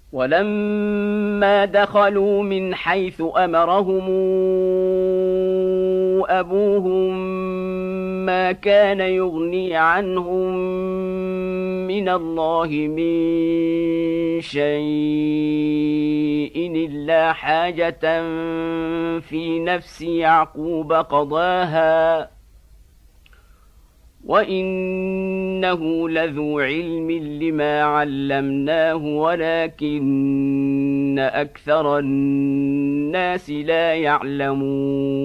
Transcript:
ولما دخلوا من حيث أمرهم أبوهم ما كان يغني عنهم من الله من شيء إلا حاجة في نفس يعقوب قضاها وإنه لذو علم لما علمناه ولكن أكثر الناس لا يعلمون